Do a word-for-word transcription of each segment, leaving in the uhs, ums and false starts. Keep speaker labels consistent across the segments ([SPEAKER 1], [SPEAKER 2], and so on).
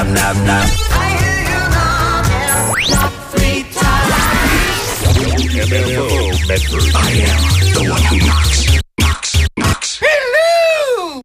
[SPEAKER 1] knock, knock. I hear you knocking, knock three times.
[SPEAKER 2] M F O Medford.
[SPEAKER 3] I am the one who knocks, knocks, knocks.
[SPEAKER 1] Hello!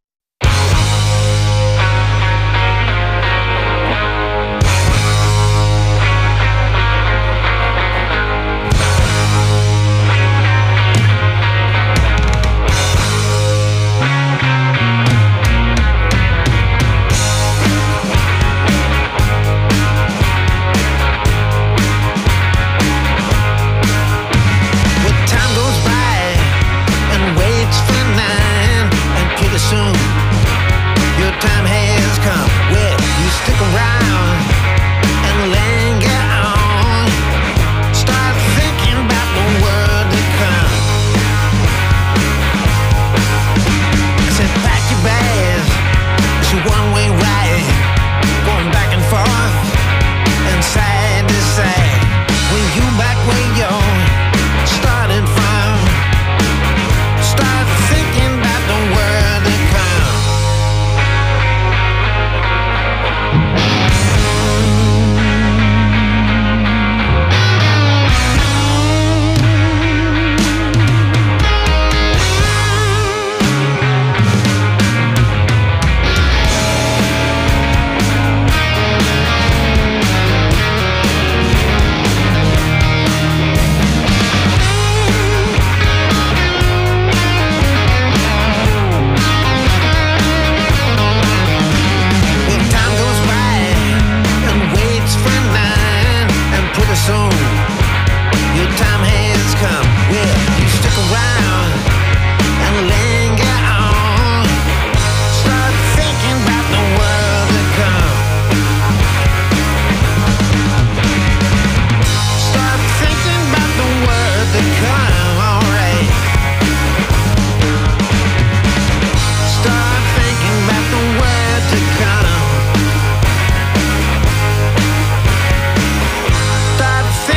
[SPEAKER 4] Start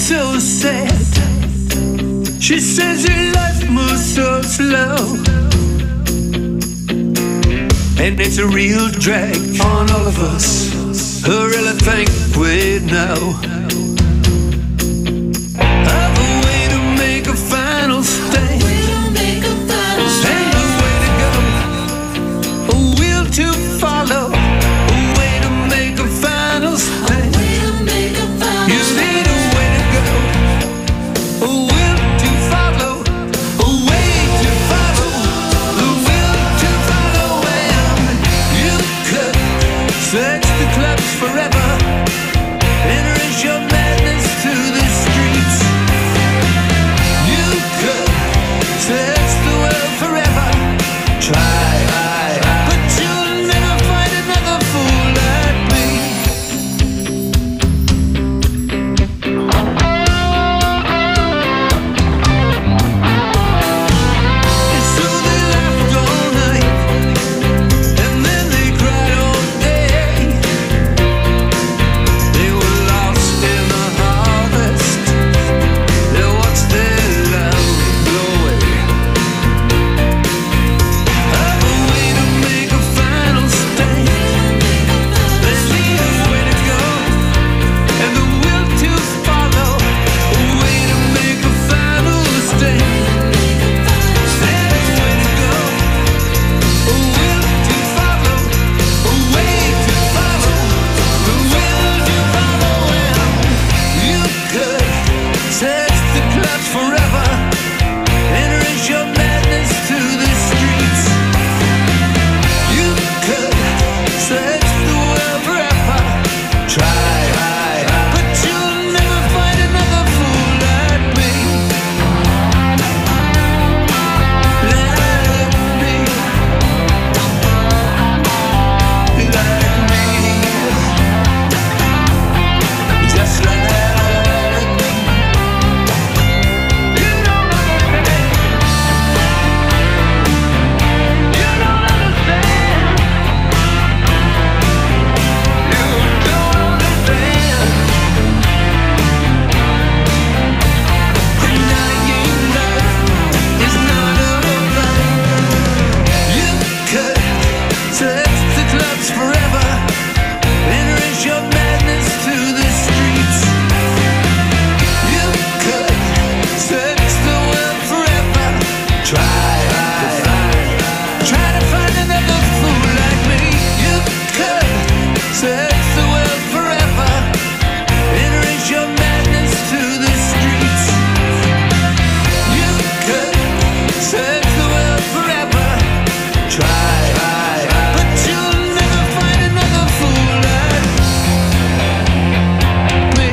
[SPEAKER 2] so sad. She says her life moves so slow, and it's a real drag on all of us who really think we know of a way to make a final stand, and a way to go, a will to follow, a way to make a final stand. You need a way to go, a will to follow, a way to follow, a will to follow. And you could search the clubs forever, enter as your madness to the streets. You could search the world forever, try, but you'll never find another fool like me. And so they laughed all night, and then they cried all day. They were lost in the harvest, they watched their love blow away. Have a way to make a final stand, they need a way to go, and the will to follow, a way to make a final stand. There's a way to go, a will to follow, a way to follow, the will to follow. And you could search the clubs forever, enter as your madness to the streets. You could search the world forever, try, but you'll never find another fool like me, like me, like me, just like me. You don't understand, you don't understand, you don't understand. Denying life is not over. You could search the clubs forever, enter as your madness to the streets. You could search the world forever, try, try to find another fool like me. You could search the world forever, enter as your madness to the streets. You could search the world forever, try, but you'll never find another fool like me.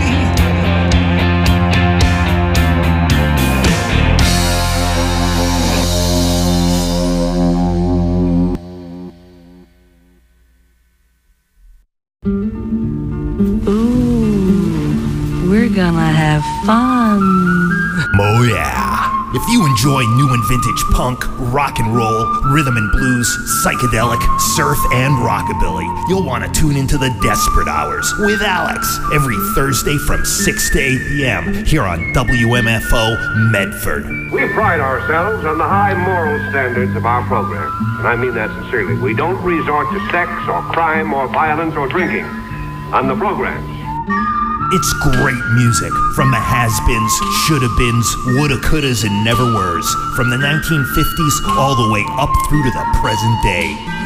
[SPEAKER 4] Ooh, we're gonna have fun.
[SPEAKER 5] Oh yeah. If you enjoy new and vintage punk, rock and roll, rhythm and blues, psychedelic, surf, and rockabilly, you'll want to tune into the Desperate Hours with Alex every Thursday from six to eight p.m. here on W M F O Medford.
[SPEAKER 6] We pride ourselves on the high moral standards of our program, and I mean that sincerely. We don't resort to sex or crime or violence or drinking on the programs.
[SPEAKER 5] It's great music from the has-beens, shoulda-beens, woulda-couldas, and never-weres, from the nineteen fifties all the way up through to the present day.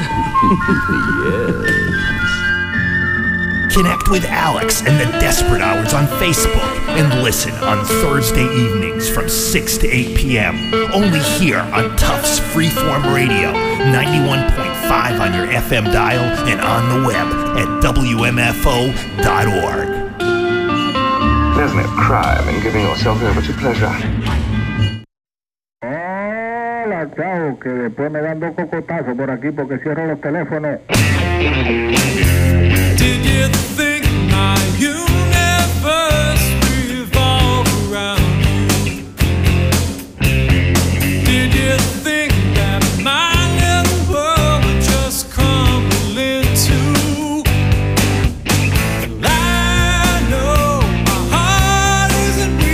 [SPEAKER 5] Connect with Alex and the Desperate Hours on Facebook and listen on Thursday evenings from six to eight p.m. only here on Tufts Freeform Radio, ninety-one point five on your F M dial and on the web at W M F O dot org.
[SPEAKER 3] There's no crime in giving yourself over to pleasure.
[SPEAKER 7] Hola, chao, que después me dan dos cocotazos por aquí porque cierro los teléfonos.
[SPEAKER 8] Did you think my universe revolved around you? Did you think that my little world would just crumble into? Well, I know my heart isn't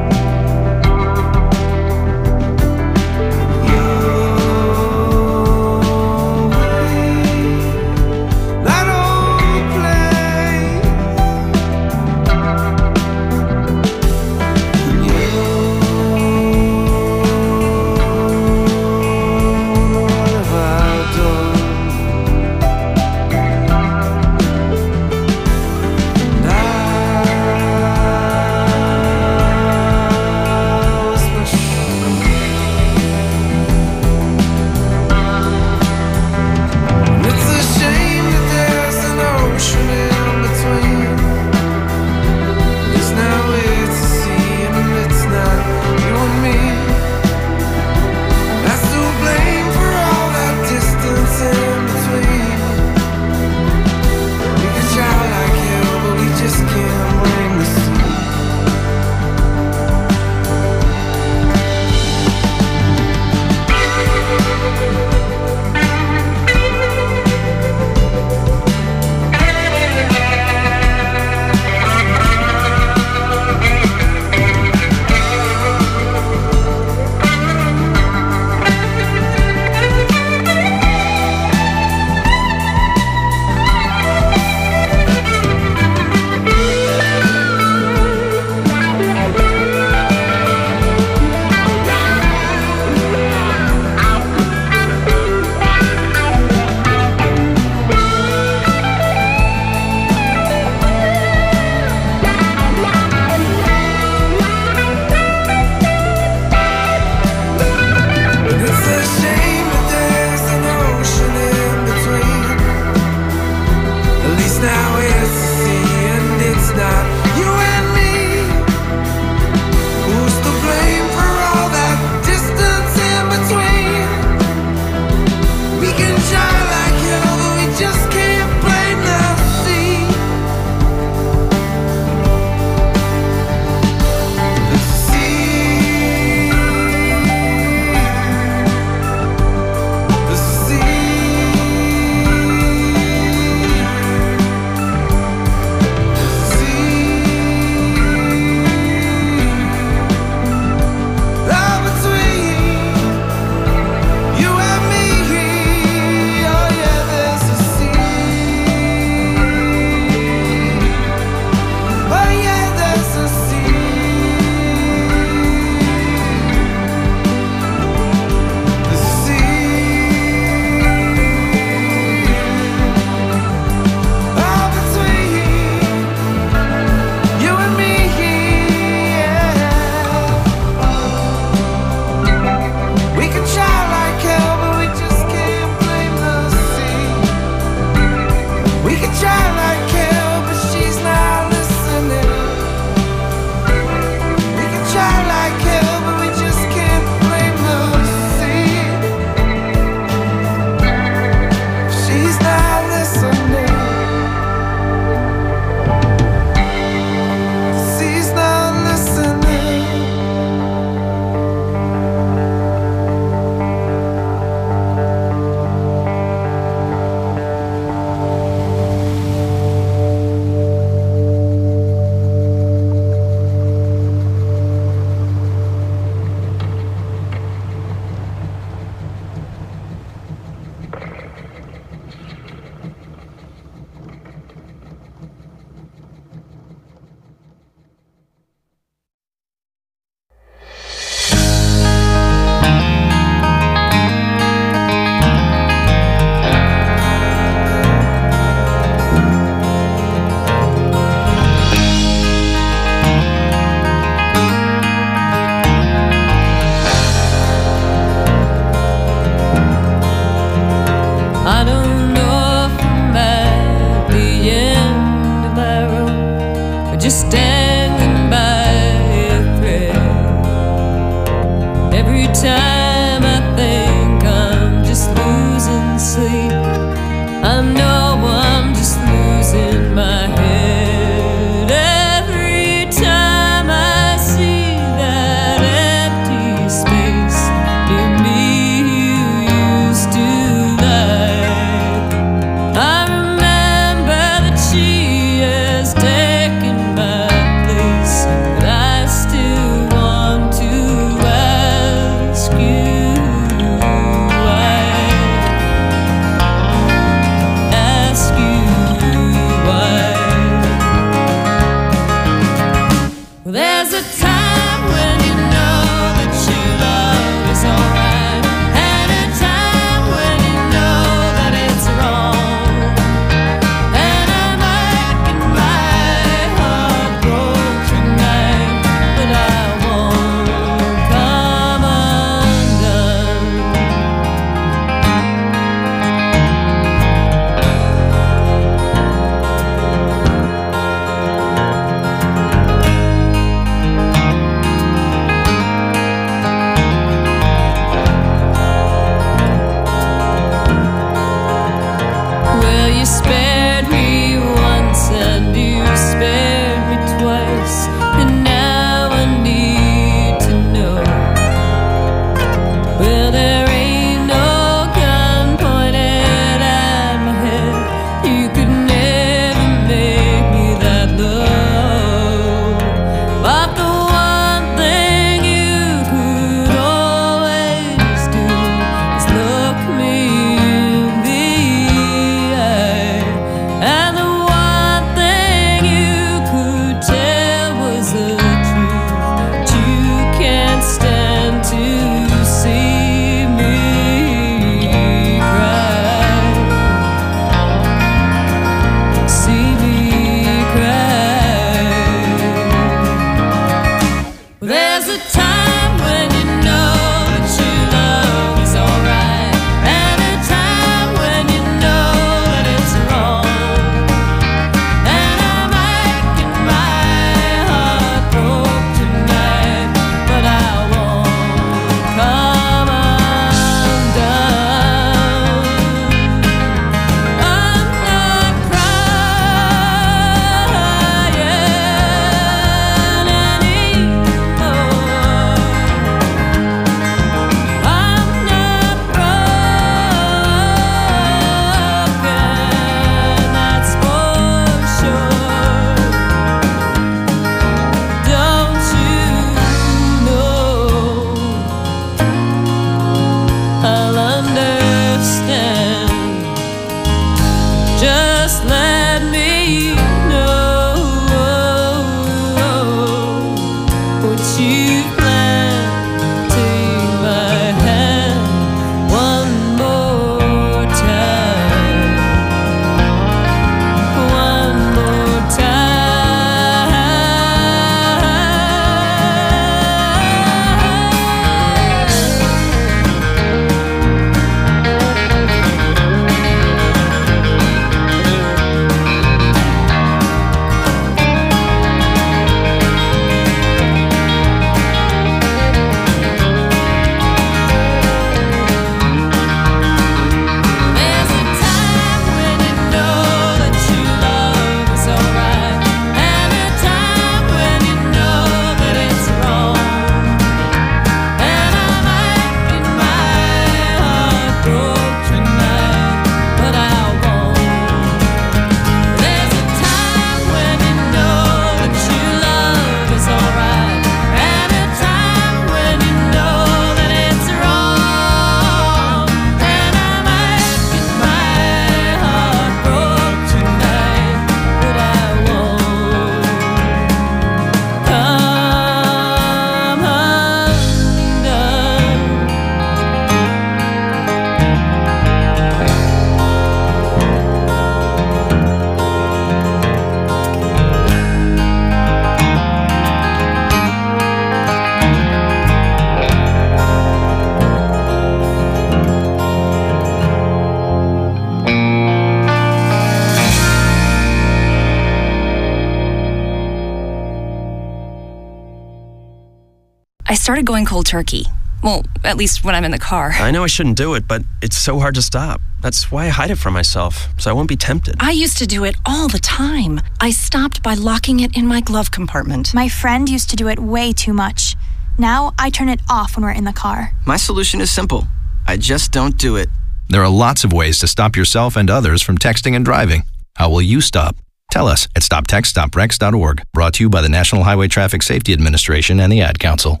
[SPEAKER 9] I started going cold turkey. Well, at least when I'm in the car.
[SPEAKER 10] I know I shouldn't do it, but it's so hard to stop. That's why I hide it from myself, so I won't be tempted.
[SPEAKER 9] I used to do it all the time. I stopped by locking it in my glove compartment.
[SPEAKER 11] My friend used to do it way too much. Now I turn it off when we're in the car.
[SPEAKER 12] My solution is simple. I just don't do it.
[SPEAKER 13] There are lots of ways to stop yourself and others from texting and driving. How will you stop? Tell us at stop text stop wrecks dot org. Brought to you by the National Highway Traffic Safety Administration and the Ad Council.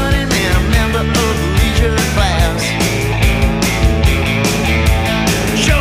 [SPEAKER 1] Show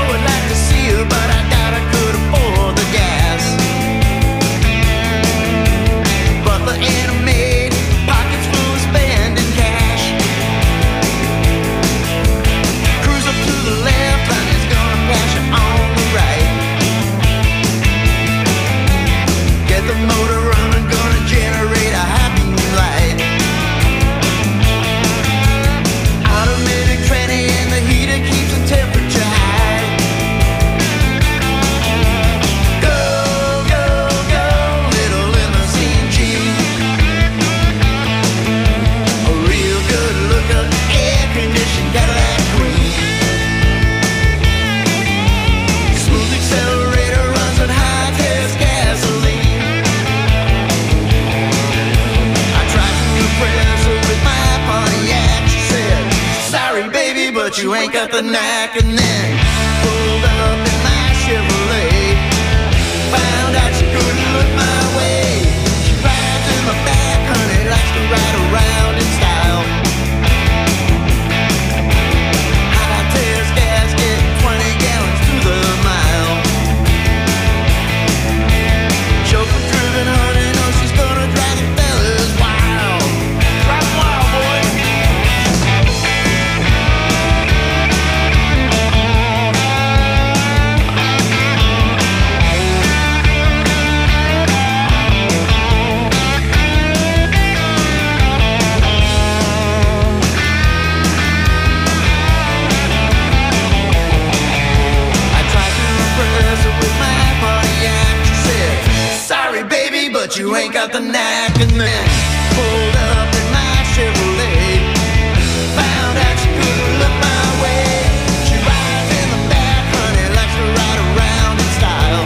[SPEAKER 2] got the knack, and then pulled up in my Chevrolet. Found out she couldn't look my way. She rides in the back, honey, likes to ride around in style.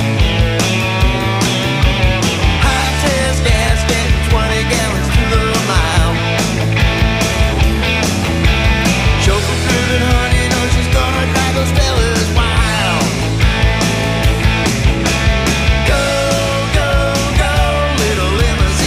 [SPEAKER 2] High test gas, getting twenty gallons to the mile. Chauffeur driven, honey, knows she's gonna drive those fellas wild. Go, go, go, little limousine.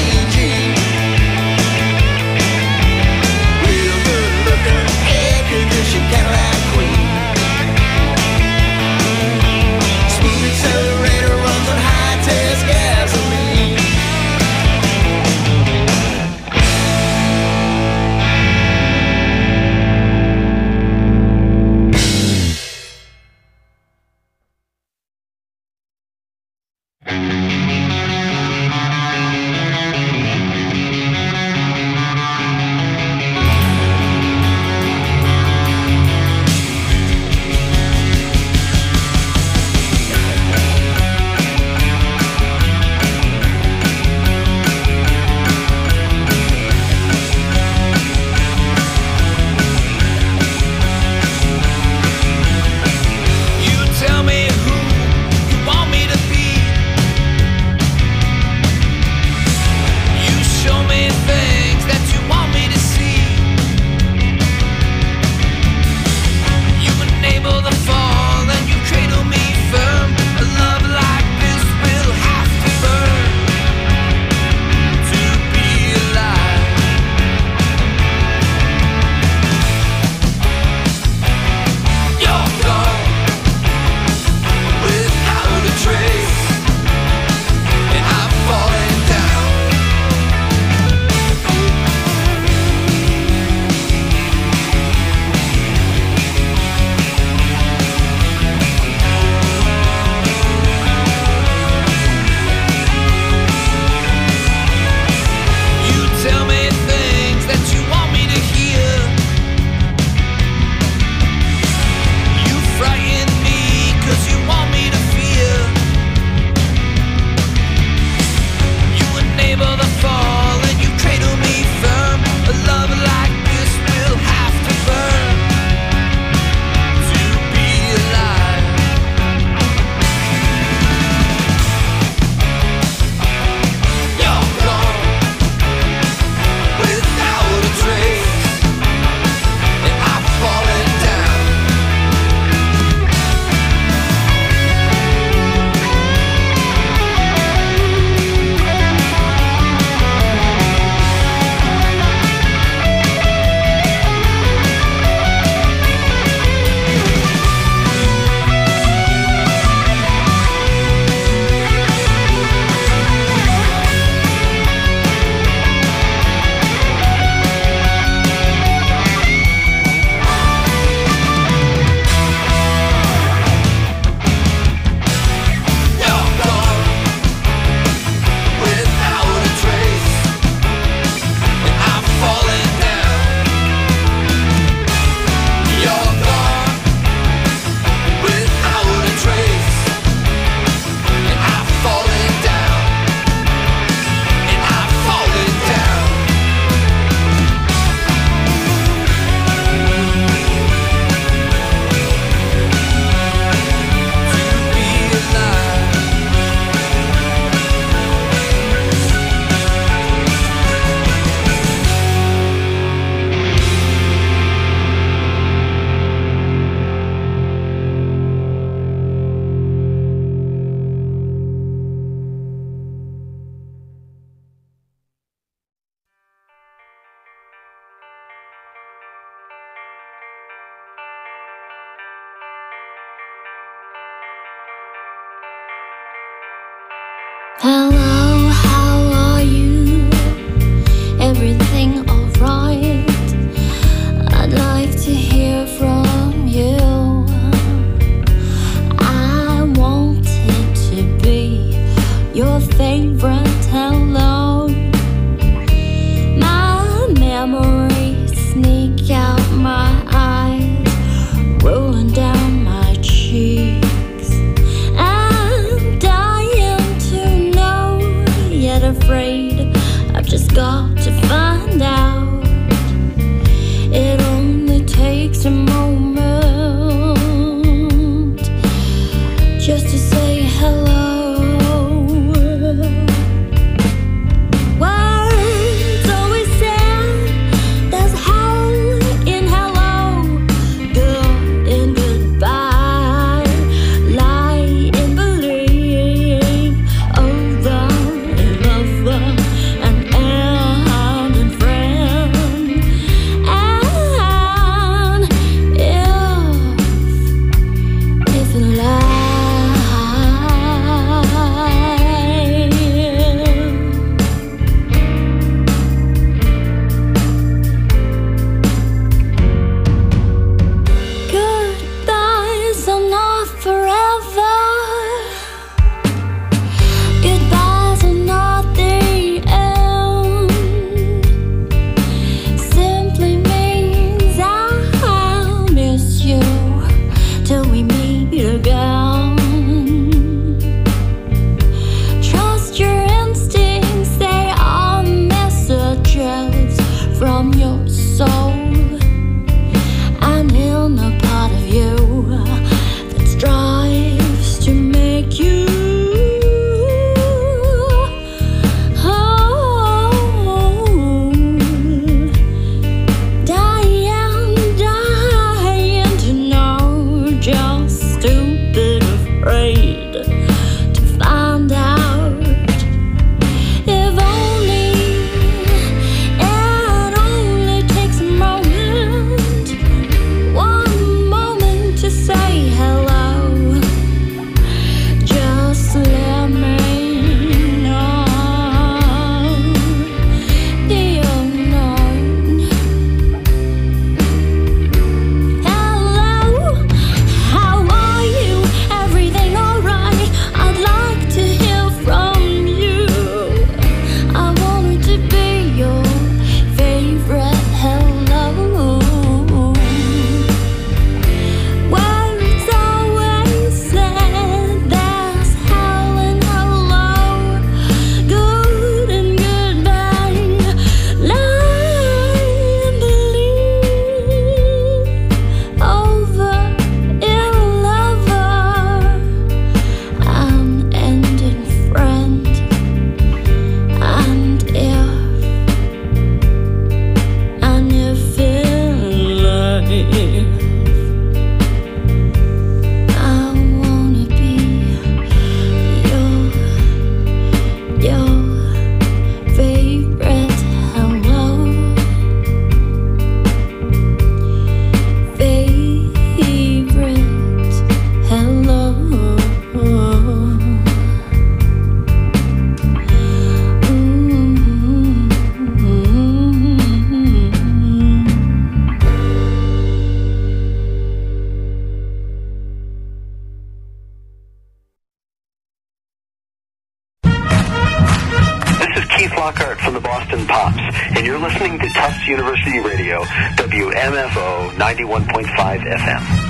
[SPEAKER 14] Lockhart from the Boston Pops, and you're listening to Tufts University Radio, W M F O ninety-one point five F M.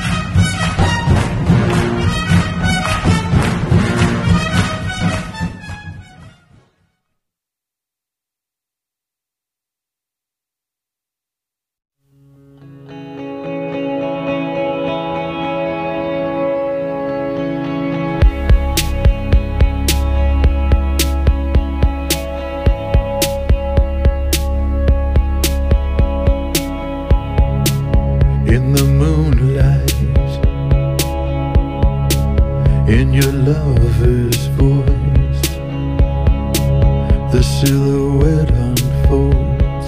[SPEAKER 15] In the moonlight, in your lover's voice, the silhouette unfolds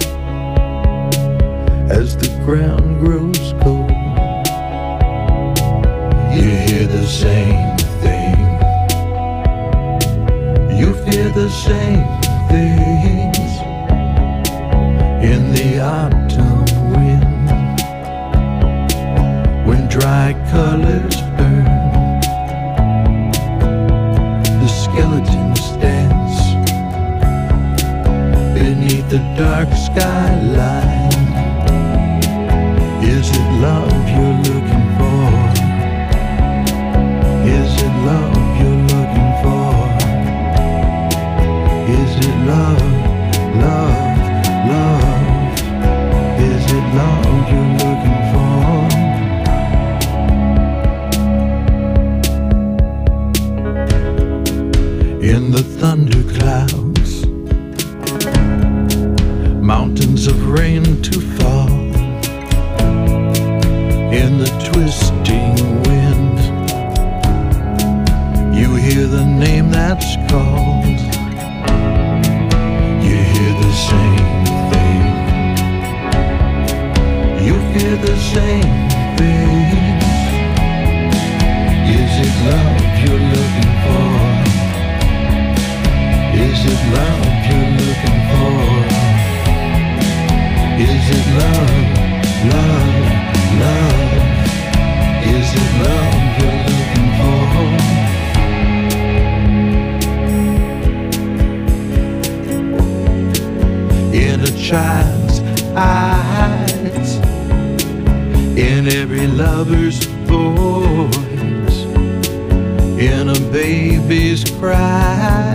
[SPEAKER 15] as the ground grows cold. You hear the same thing, you fear the same things in the autumn wind. When dry colors burn, the skeletons dance beneath the dark skyline. Is it love you're looking for? Is it love you're looking for? Is it love, love, love? Is it love you're looking for? In the thunderclouds, mountains of rain to fall. In the twisting wind, you hear the name that's called. You hear the same thing, you fear the same things. Is it love you're looking for? Is it love you're looking for? Is it love, love, love? Is it love you're looking for? In a child's eyes, in every lover's voice, in a baby's cry,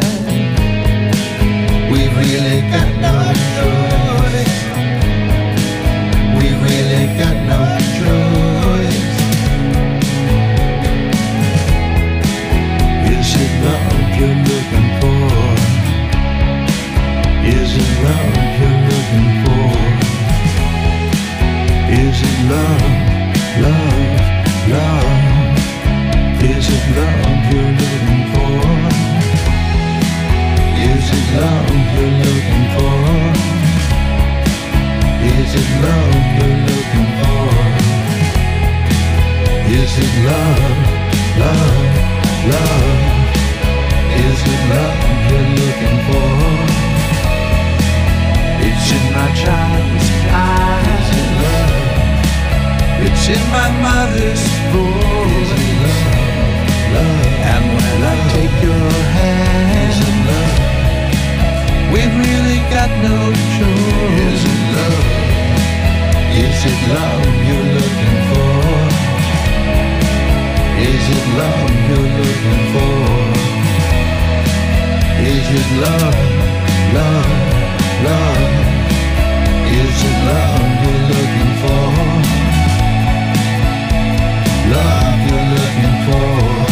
[SPEAKER 15] we really got no choice. We really got no choice. Is it love you're looking for? Is it love you're looking for? Is it love, love, love? Is it love you're looking for? Is it love you're looking for? Is it love you're looking for? Is it love, love, love? Is it love you're looking for? It's in my child's eyes. Is it love? It's in my mother's voice. Is it love, love? And when I take your hand, is it love? We've really got no choice. Is it love? Is it love you're looking for? Is it love you're looking for? Is it love, love, love? Is it love you're looking for? Love you're looking for?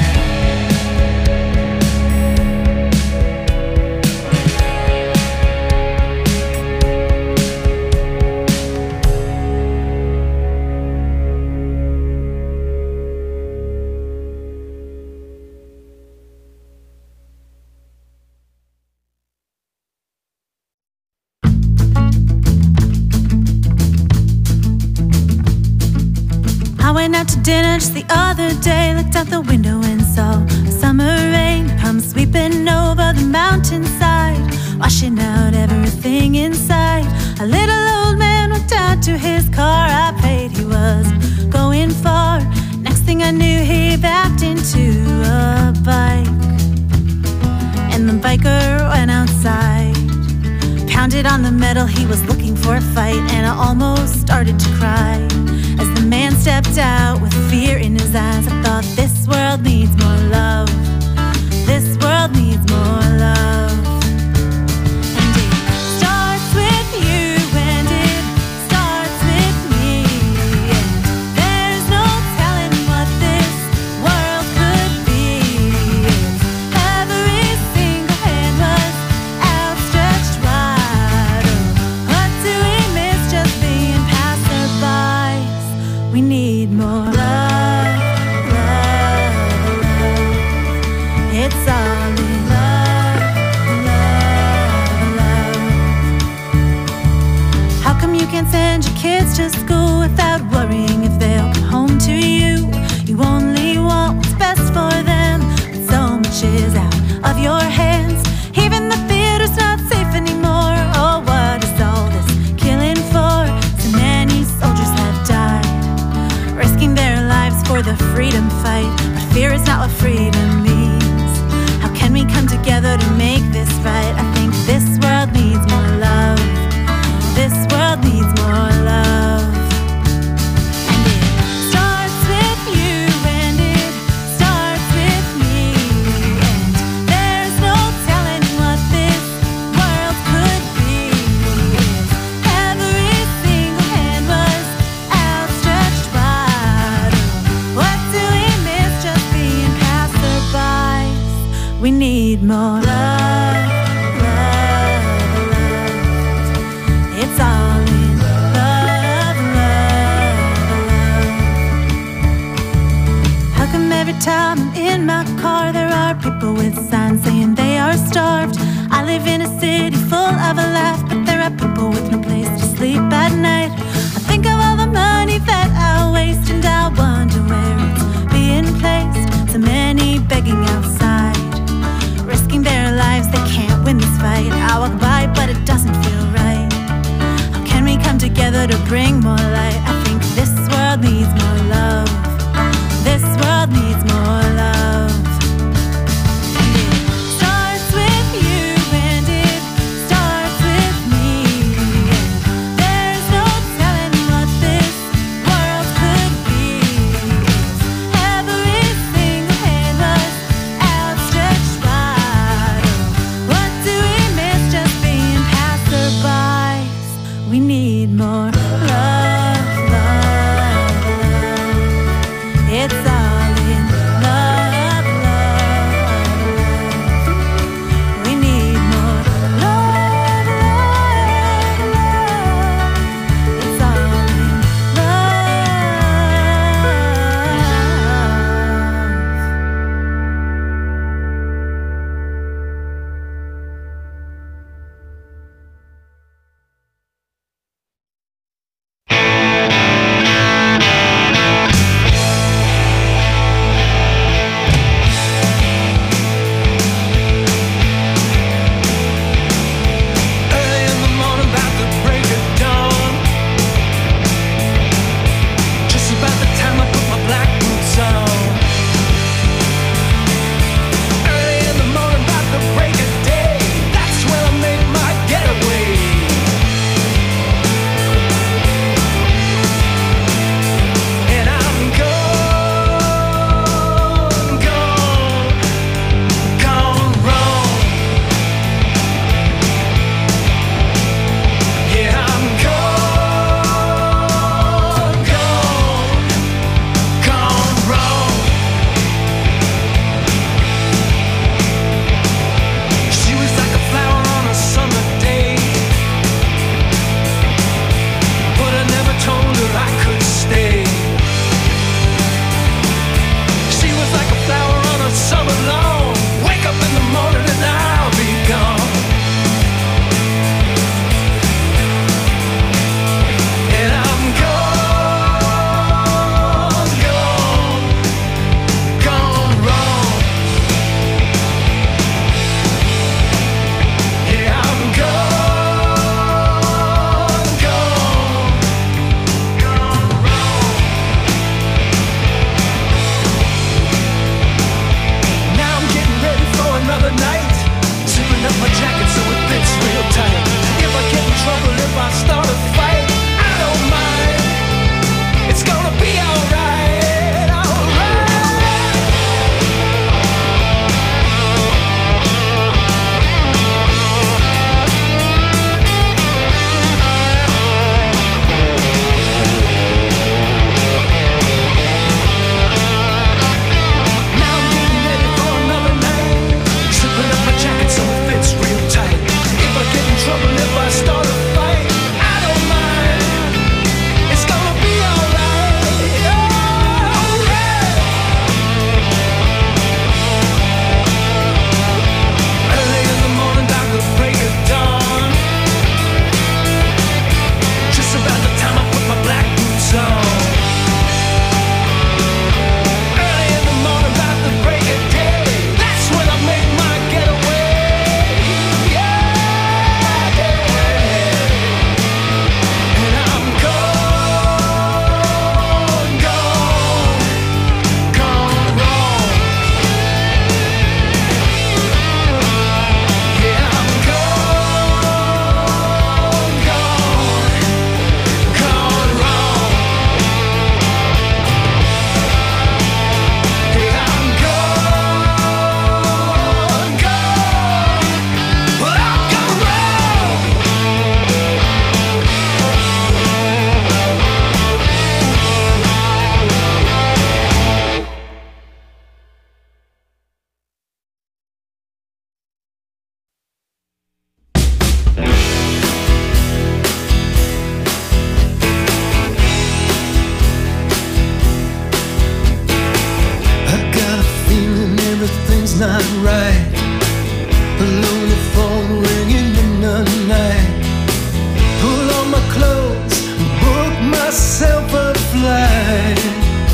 [SPEAKER 16] Dinner just the other day, looked out the window and saw a summer rain come sweeping over the mountainside, washing out everything inside. A little old man walked out to his car. I prayed he wasn't going far. Next thing I knew, he backed into a bike, and the biker went outside. Pounded on the metal, he was looking for a fight, and I almost started to cry. As the man stepped out with fear in his eyes, I thought, this world needs more love. This world needs more love. And it starts with you, and it starts with me. And there's no telling what this world could be. Every single hand was outstretched wide. Oh, what do we miss just being passerbys? We need more love, love, love. It's all in love, love, love. How come you can't send your kids to school without worrying if they'll come home to you? You only want what's best for them, but so much is out of your hands. Even the theater's not safe anymore. Oh, what is all this killing for? So many soldiers have died, risking their lives for the freedom fight. But fear is not what freedom means. How can we come together to make this right? I think this world needs more love. This world needs more love. And it starts with you, and it starts with me. And there's no telling what this world could be. Every single hand was outstretched wide. What do we miss just being passerbys? We need more love, love, love. It's all in love, love, love. How come every time I'm in my car there are people with signs saying they are starved? I live in a city full of a laugh, but there are people with no place to sleep at night. I think of all the money that I waste, and I wonder where it's being placed. So many begging outside, risking their lives, they can't win this fight. I walk by, but it doesn't feel right. How can we come together to bring more light? I think this world needs more love. This world needs more love. And it starts with you, and it starts with me. And there's no telling what this world could be. Every single hand was outstretched wide. What do we miss just being passerbys? We need more love, love, love. It's all in love.
[SPEAKER 15] was not right. Alone, the phone ringing in the night. Pull on my clothes, book myself a flight.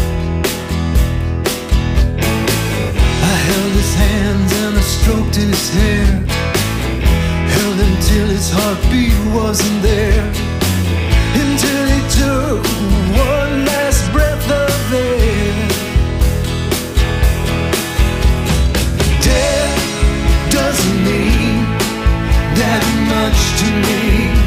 [SPEAKER 15] I held his hands and I stroked his hair. Held him till his heartbeat wasn't there. Until he took one last breath of air. Death doesn't mean that much to me.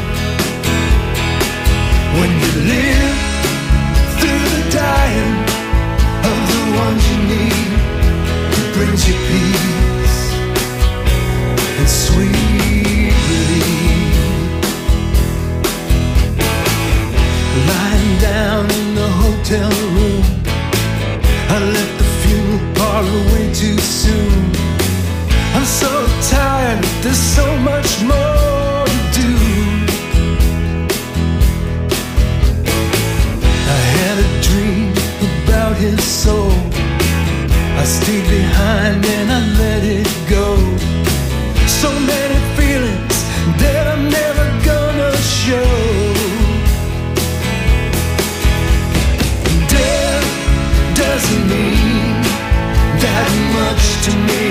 [SPEAKER 15] When you live through the dying of the ones you need, it brings you peace and sweet relief. Lying down in the hotel room, I left the funeral parlor way too soon. I'm so tired, there's so much more to do. I had a dream about his soul. I stayed behind and I let it go. So many feelings that I'm never gonna show. Death doesn't mean that much to me.